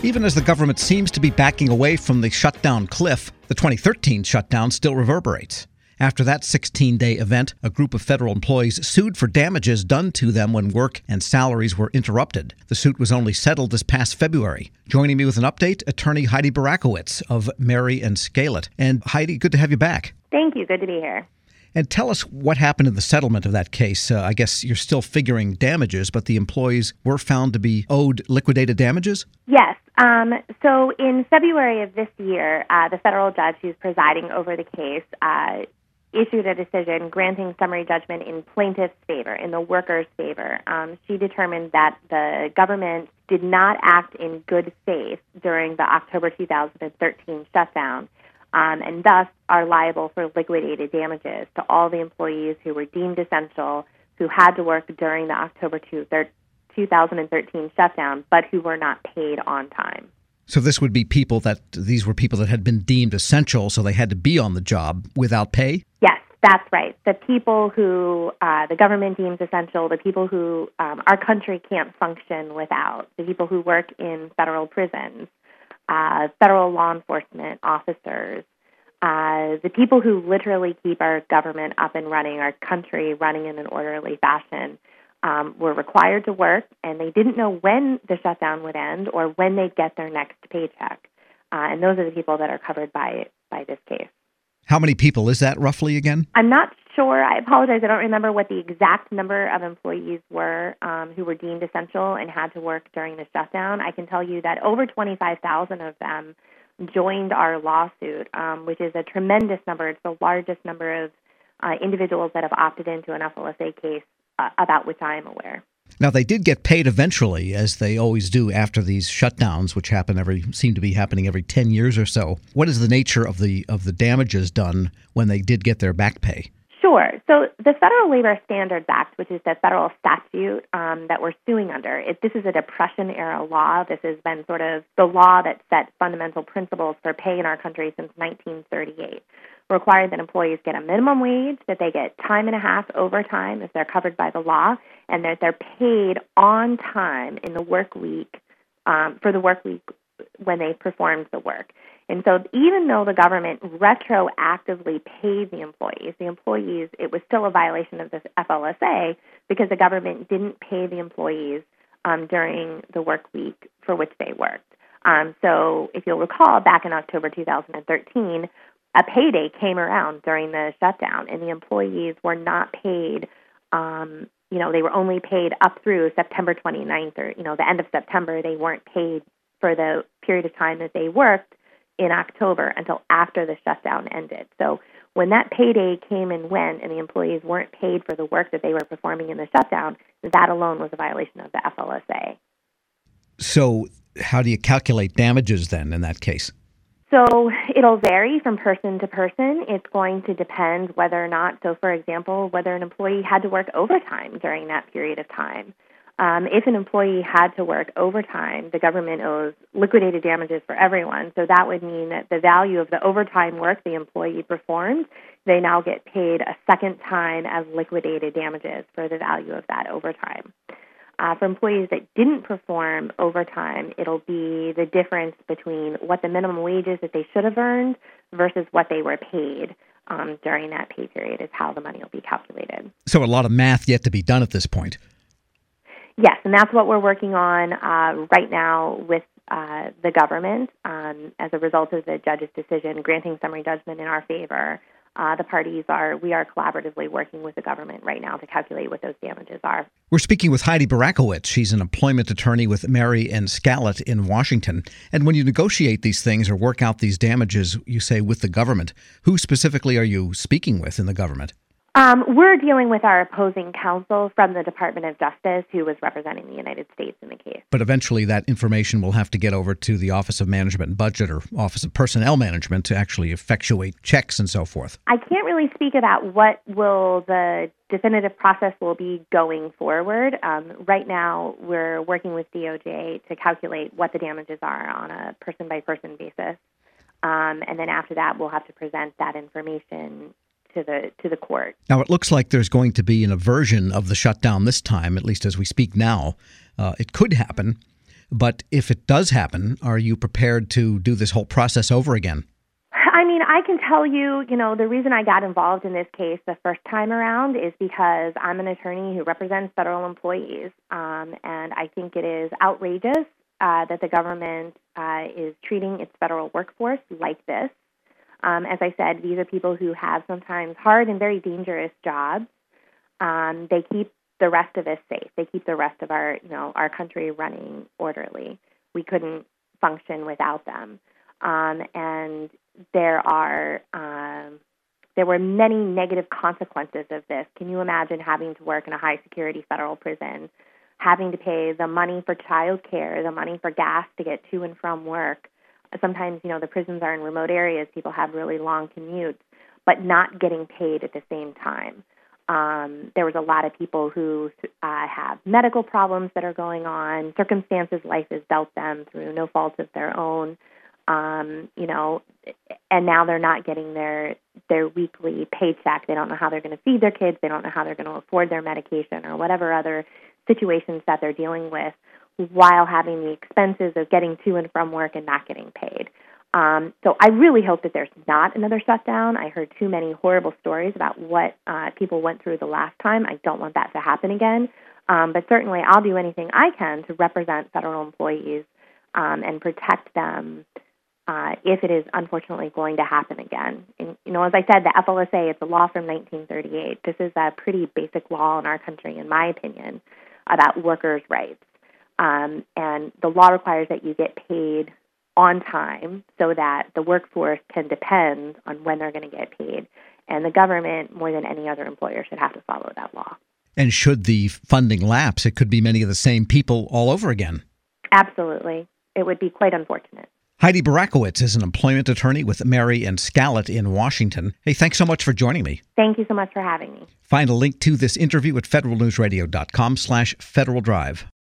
Even as the government seems to be backing away from the shutdown cliff, the 2013 shutdown still reverberates. After that 16-day event, a group of federal employees sued for damages done to them when work and salaries were interrupted. The suit was only settled this past February. Joining me with an update, attorney Heidi Barakowitz of Mary and Scalet. And Heidi, good to have you back. Thank you. Good to be here. And tell us what happened in the settlement of that case. I guess you're still figuring damages, but the employees were found to be owed liquidated damages? Yes. So in February of this year, the federal judge who's presiding over the case issued a decision granting summary judgment in plaintiff's favor, in the workers' favor. She determined that the government did not act in good faith during the October 2013 shutdown, and thus are liable for liquidated damages to all the employees who were deemed essential, who had to work during the October 2013 shutdown, but who were not paid on time. So these were people that had been deemed essential, so they had to be on the job without pay? Yes, that's right. The people who the government deems essential, the people who our country can't function without, the people who work in federal prisons, federal law enforcement officers, the people who literally keep our government up and running, our country running in an orderly fashion, were required to work, and they didn't know when the shutdown would end or when they'd get their next paycheck. And those are the people that are covered by this case. How many people is that roughly again? I'm not sure. I apologize. I don't remember what the exact number of employees were who were deemed essential and had to work during the shutdown. I can tell you that over 25,000 of them joined our lawsuit, which is a tremendous number. It's the largest number of individuals that have opted into an FLSA case about which I am aware. Now, they did get paid eventually, as they always do after these shutdowns, which seem to be happening every 10 years or so. What is the nature of the damages done when they did get their back pay? Sure. So the Federal Labor Standards Act, which is the federal statute that we're suing under, this is a Depression-era law. This has been sort of the law that set fundamental principles for pay in our country since 1938. Required that employees get a minimum wage, that they get time and a half overtime if they're covered by the law, and that they're paid on time in the work week, for the work week when they performed the work. And so even though the government retroactively paid the employees, it was still a violation of this FLSA because the government didn't pay the employees during the work week for which they worked. So if you'll recall, back in October 2013, a payday came around during the shutdown, and the employees were not paid. They were only paid up through September 29th, or the end of September. They weren't paid for the period of time that they worked in October until after the shutdown ended. So when that payday came and went, and the employees weren't paid for the work that they were performing in the shutdown, that alone was a violation of the FLSA. So how do you calculate damages then in that case? So it'll vary from person to person. It's going to depend whether or not, for example, whether an employee had to work overtime during that period of time. If an employee had to work overtime, the government owes liquidated damages for everyone. So that would mean that the value of the overtime work the employee performed, they now get paid a second time as liquidated damages for the value of that overtime. For employees that didn't perform overtime, it'll be the difference between what the minimum wage is that they should have earned versus what they were paid during that pay period is how the money will be calculated. So a lot of math yet to be done at this point. Yes, and that's what we're working on right now with the government as a result of the judge's decision granting summary judgment in our favor. We are collaboratively working with the government right now to calculate what those damages are. We're speaking with Heidi Barakowitz. She's an employment attorney with Mary and Scalet in Washington. And when you negotiate these things or work out these damages, you say with the government, who specifically are you speaking with in the government? We're dealing with our opposing counsel from the Department of Justice who was representing the United States in the case. But eventually that information will have to get over to the Office of Management and Budget or Office of Personnel Management to actually effectuate checks and so forth. I can't really speak about what the definitive process will be going forward. Right now, we're working with DOJ to calculate what the damages are on a person-by-person basis. And then after that, we'll have to present that information to the court. Now, it looks like there's going to be an aversion of the shutdown this time, at least as we speak now. It could happen. But if it does happen, are you prepared to do this whole process over again? I mean, I can tell you, the reason I got involved in this case the first time around is because I'm an attorney who represents federal employees. And I think it is outrageous that the government is treating its federal workforce like this. As I said, these are people who have sometimes hard and very dangerous jobs. They keep the rest of us safe. They keep the rest of our country running orderly. We couldn't function without them. And there were many negative consequences of this. Can you imagine having to work in a high security federal prison, having to pay the money for child care, the money for gas to get to and from work? Sometimes, the prisons are in remote areas. People have really long commutes, but not getting paid at the same time. There was a lot of people who have medical problems that are going on, circumstances life has dealt them through no fault of their own, and now they're not getting their weekly paycheck. They don't know how they're going to feed their kids. They don't know how they're going to afford their medication or whatever other situations that they're dealing with, while having the expenses of getting to and from work and not getting paid. So I really hope that there's not another shutdown. I heard too many horrible stories about what people went through the last time. I don't want that to happen again. But certainly I'll do anything I can to represent federal employees and protect them if it is unfortunately going to happen again. And, as I said, the FLSA, it's a law from 1938. This is a pretty basic law in our country, in my opinion, about workers' rights. And the law requires that you get paid on time so that the workforce can depend on when they're going to get paid. And the government, more than any other employer, should have to follow that law. And should the funding lapse, it could be many of the same people all over again. Absolutely. It would be quite unfortunate. Heidi Barakowitz is an employment attorney with Mary and Scallett in Washington. Hey, thanks so much for joining me. Thank you so much for having me. Find a link to this interview at federalnewsradio.com/Federal Drive.